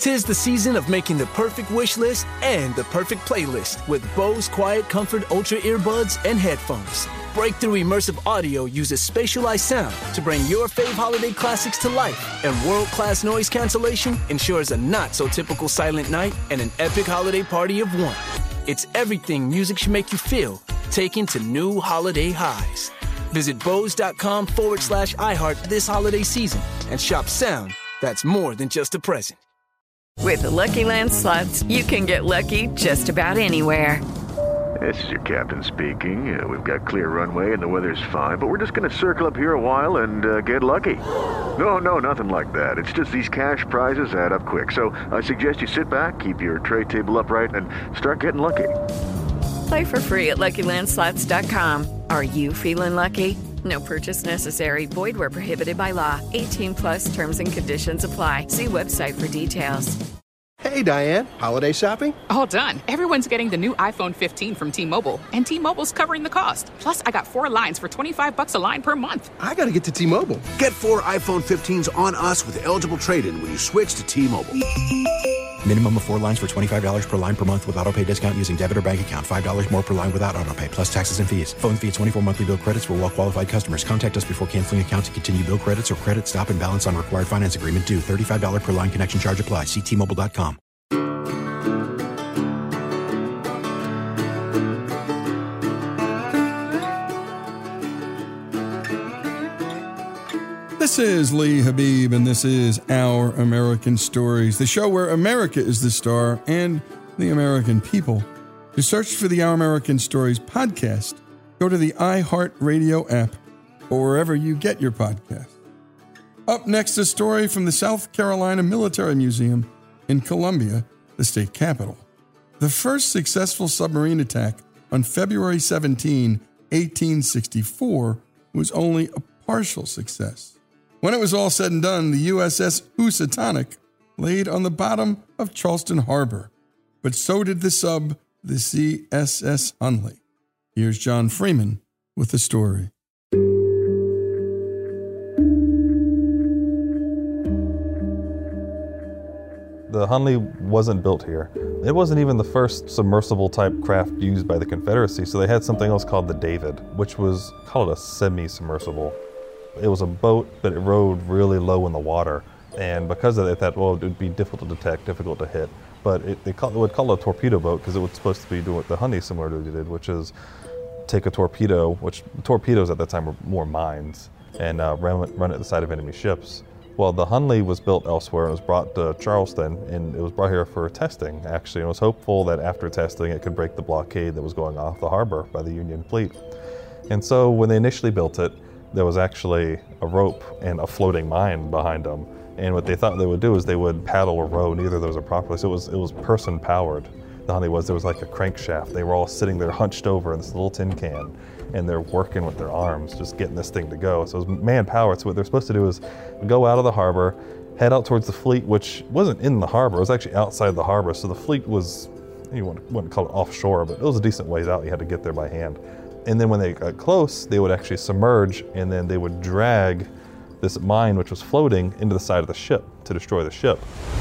'Tis the season of making the perfect wish list and the perfect playlist with Bose Quiet Comfort Ultra earbuds and headphones. Breakthrough immersive audio uses spatialized sound to bring your fave holiday classics to life, and world-class noise cancellation ensures a not-so-typical silent night and an epic holiday party of one. It's everything music should make you feel, taken to new holiday highs. Visit Bose.com/iHeart this holiday season and shop sound that's more than just a present. With the Lucky Land Slots, you can get lucky just about anywhere. This is your captain speaking. We've got clear runway and the weather's fine, but we're just going to circle up here a while and get lucky. No, nothing like that. It's just these cash prizes add up quick. So I suggest you sit back, keep your tray table upright, and start getting lucky. Play for free at LuckyLandSlots.com. Are you feeling lucky? No purchase necessary. Void where prohibited by law. 18+ terms and conditions apply. See website for details. Hey, Diane. Holiday shopping? All done. Everyone's getting the new iPhone 15 from T-Mobile, and T-Mobile's covering the cost. Plus, I got 4 lines for $25 a line per month. I got to get to T-Mobile. Get 4 iPhone 15s on us with eligible trade-in when you switch to T-Mobile. Minimum of 4 lines for $25 per line per month with autopay discount using debit or bank account. $5 more per line without autopay, plus taxes and fees. Phone fee at 24 monthly bill credits for well-qualified customers. Contact us before canceling account to continue bill credits or credit stop and balance on required finance agreement due. $35 per line connection charge applies. See T-Mobile.com. This is Lee Habib, and this is Our American Stories, the show where America is the star and the American people. To search for the Our American Stories podcast, go to the iHeartRadio app or wherever you get your podcast. Up next, a story from the South Carolina Military Museum in Columbia, the state capital. The first successful submarine attack on February 17, 1864, was only a partial success. When it was all said and done, the USS Housatonic laid on the bottom of Charleston Harbor, but so did the sub, the CSS Hunley. Here's John Freeman with the story. The Hunley wasn't built here. It wasn't even the first submersible type craft used by the Confederacy, so they had something else called the David, which was called a semi-submersible. It was a boat, but it rode really low in the water. And because of that, they thought, well, it would be difficult to detect, difficult to hit. But they would call it a torpedo boat because it was supposed to be doing what the Hunley similarly did, which is take a torpedo, which torpedoes at that time were more mines, and run at the side of enemy ships. Well, the Hunley was built elsewhere and was brought to Charleston, and it was brought here for testing, actually. And it was hopeful that after testing, it could break the blockade that was going off the harbor by the Union fleet. And so when they initially built it, there was actually a rope and a floating mine behind them. And what they thought they would do is they would paddle or row. Neither of those are properly. So it was person powered. The Hunley was, there was like a crankshaft. They were all sitting there hunched over in this little tin can, and they're working with their arms, just getting this thing to go. So it was man powered. So what they're supposed to do is go out of the harbor, head out towards the fleet, which wasn't in the harbor. It was actually outside the harbor. So the fleet was, you wouldn't call it offshore, but it was a decent ways out. You had to get there by hand. And then when they got close, they would actually submerge, and then they would drag this mine, which was floating, into the side of the ship to destroy the ship.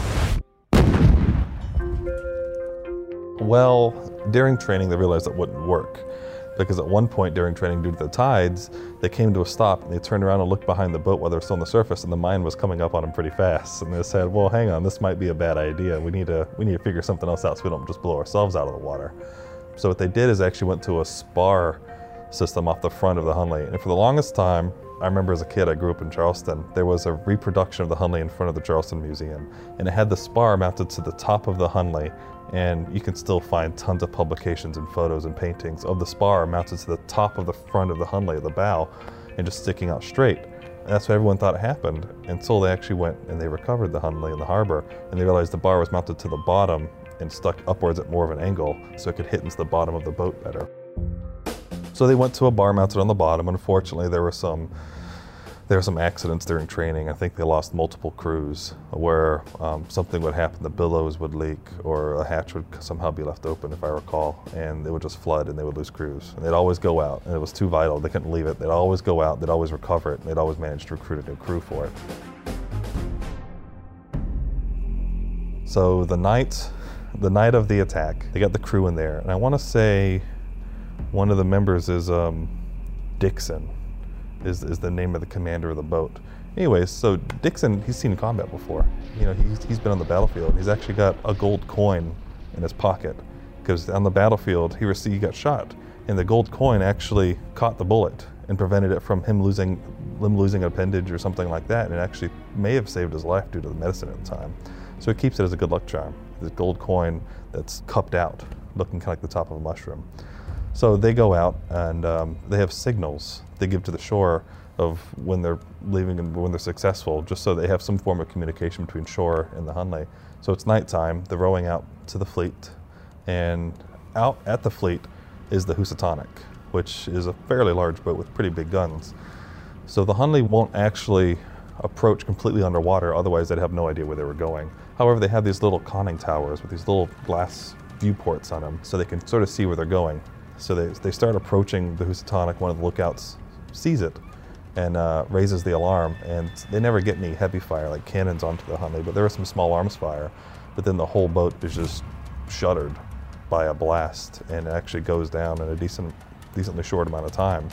Well, during training, they realized that wouldn't work, because at one point during training, due to the tides, they came to a stop, and they turned around and looked behind the boat while they were still on the surface, and the mine was coming up on them pretty fast. And they said, well, hang on, this might be a bad idea. We need to figure something else out so we don't just blow ourselves out of the water. So what they did is actually went to a spar system off the front of the Hunley. And for the longest time, I remember as a kid, I grew up in Charleston, there was a reproduction of the Hunley in front of the Charleston Museum. And it had the spar mounted to the top of the Hunley. And you can still find tons of publications and photos and paintings of the spar mounted to the top of the front of the Hunley, the bow, and just sticking out straight. And that's what everyone thought happened until they actually went and they recovered the Hunley in the harbor. And they realized the bar was mounted to the bottom and stuck upwards at more of an angle so it could hit into the bottom of the boat better. So they went to a bar mounted on the bottom. Unfortunately, there were some accidents during training. I think they lost multiple crews where something would happen, the billows would leak, or a hatch would somehow be left open, if I recall, and it would just flood and they would lose crews. And they'd always go out, and it was too vital. They couldn't leave it. They'd always go out, they'd always recover it, and they'd always manage to recruit a new crew for it. So the night of the attack, they got the crew in there, and I want to say one of the members is Dixon, is the name of the commander of the boat. Anyways, so Dixon, he's seen combat before. You know, he's been on the battlefield. He's actually got a gold coin in his pocket because on the battlefield he got shot, and the gold coin actually caught the bullet and prevented it from him losing an appendage or something like that, and it actually may have saved his life due to the medicine at the time. So he keeps it as a good luck charm. This gold coin that's cupped out, looking kind of like the top of a mushroom. So they go out and they have signals they give to the shore of when they're leaving and when they're successful, just so they have some form of communication between shore and the Hunley. So it's nighttime, they're rowing out to the fleet, and out at the fleet is the Housatonic, which is a fairly large boat with pretty big guns. So the Hunley won't actually approach completely underwater, otherwise they'd have no idea where they were going. However, they have these little conning towers with these little glass viewports on them, so they can sort of see where they're going. So they start approaching the Housatonic. One of the lookouts sees it and raises the alarm, and they never get any heavy fire like cannons onto the Hunley, but there is some small arms fire. But then the whole boat is just shuttered by a blast, and it actually goes down in a decently short amount of time.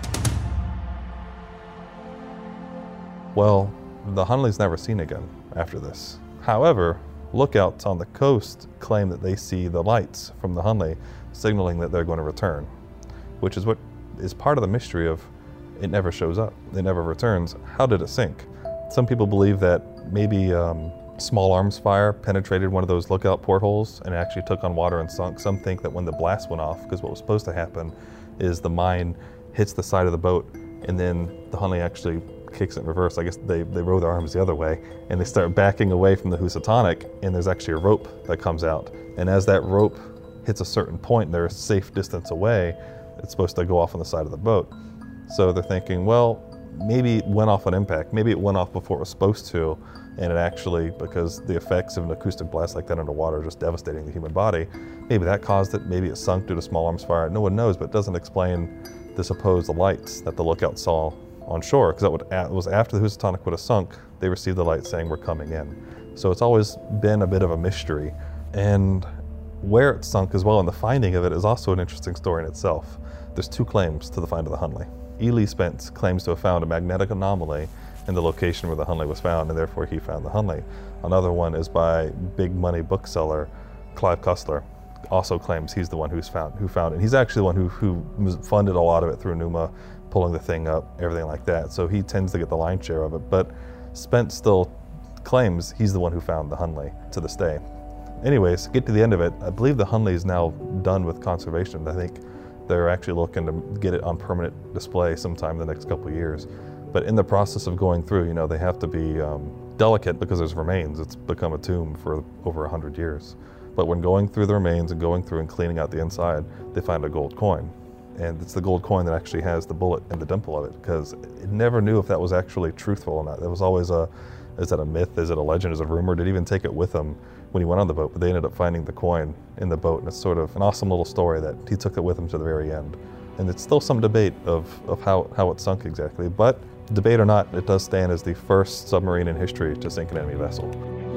Well, the Hunley's never seen again after this. However, lookouts on the coast claim that they see the lights from the Hunley signaling that they're going to return, which is what is part of the mystery of it never shows up, it never returns. How did it sink? Some people believe that maybe small arms fire penetrated one of those lookout portholes and actually took on water and sunk. Some think that when the blast went off, because what was supposed to happen is the mine hits the side of the boat and then the Hunley actually kicks it in reverse. I guess they row their arms the other way and they start backing away from the Housatonic, and there's actually a rope that comes out. And as that rope hits a certain point, they're a safe distance away, it's supposed to go off on the side of the boat. So they're thinking, well, maybe it went off on impact. Maybe it went off before it was supposed to, and it actually, because the effects of an acoustic blast like that underwater are just devastating the human body, maybe that caused it. Maybe it sunk due to small arms fire. No one knows, but it doesn't explain the supposed lights that the lookout saw on shore, because that was after the Housatonic would have sunk, they received the light saying we're coming in. So it's always been a bit of a mystery. And where it sunk as well, and the finding of it is also an interesting story in itself. There's two claims to the find of the Hunley. E. Lee Spence claims to have found a magnetic anomaly in the location where the Hunley was found, and therefore he found the Hunley. Another one is by big money bookseller Clive Cussler. Also claims he's the one who found it. And he's actually the one who funded a lot of it through Numa, pulling the thing up, everything like that. So he tends to get the lion's share of it. But Spence still claims he's the one who found the Hunley to this day. Anyways, get to the end of it. I believe the Hunley is now done with conservation. I think they're actually looking to get it on permanent display sometime in the next couple of years. But in the process of going through, they have to be delicate because there's remains. It's become a tomb for over 100 years. But when going through the remains and going through and cleaning out the inside, they find a gold coin. And it's the gold coin that actually has the bullet and the dimple of it, because it never knew if that was actually truthful or not. It was always is that a myth? Is it a legend? Is it a rumor? Did he even take it with him when he went on the boat? But they ended up finding the coin in the boat, and it's sort of an awesome little story that he took it with him to the very end. And it's still some debate of how it sunk exactly, but debate or not, it does stand as the first submarine in history to sink an enemy vessel.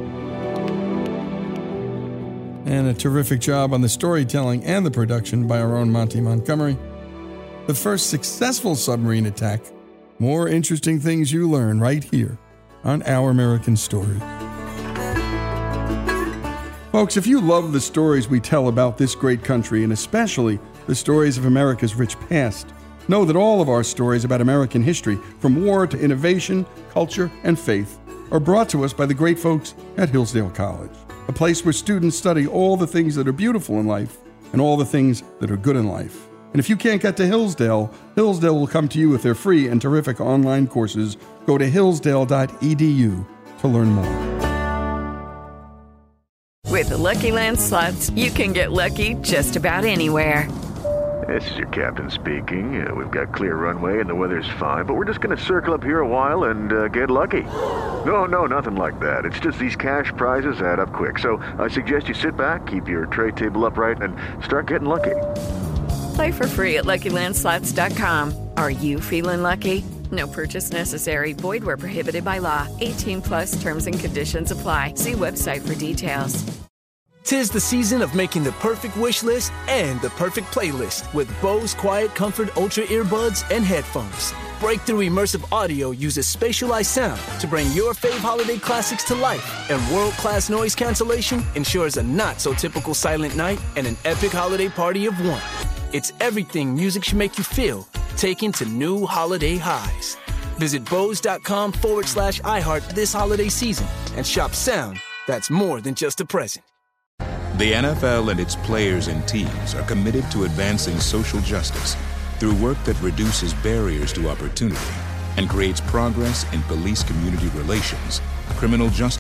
And a terrific job on the storytelling and the production by our own Monty Montgomery. The first successful submarine attack. More interesting things you learn right here on Our American Story. Folks, if you love the stories we tell about this great country, and especially the stories of America's rich past, know that all of our stories about American history, from war to innovation, culture, and faith, are brought to us by the great folks at Hillsdale College, a place where students study all the things that are beautiful in life and all the things that are good in life. And if you can't get to Hillsdale, Hillsdale will come to you with their free and terrific online courses. Go to hillsdale.edu to learn more. With the Lucky Land Slots, you can get lucky just about anywhere. This is your captain speaking. We've got clear runway and the weather's fine, but we're just going to circle up here a while and get lucky. No, nothing like that. It's just these cash prizes add up quick. So I suggest you sit back, keep your tray table upright, and start getting lucky. Play for free at LuckyLandSlots.com. Are you feeling lucky? No purchase necessary. Void where prohibited by law. 18 plus terms and conditions apply. See website for details. 'Tis the season of making the perfect wish list and the perfect playlist with Bose Quiet Comfort Ultra earbuds and headphones. Breakthrough immersive audio uses spatialized sound to bring your fave holiday classics to life, and world-class noise cancellation ensures a not-so-typical silent night and an epic holiday party of one. It's everything music should make you feel, taken to new holiday highs. Visit Bose.com/iHeart this holiday season and shop sound that's more than just a present. The NFL and its players and teams are committed to advancing social justice through work that reduces barriers to opportunity and creates progress in police-community relations, criminal justice,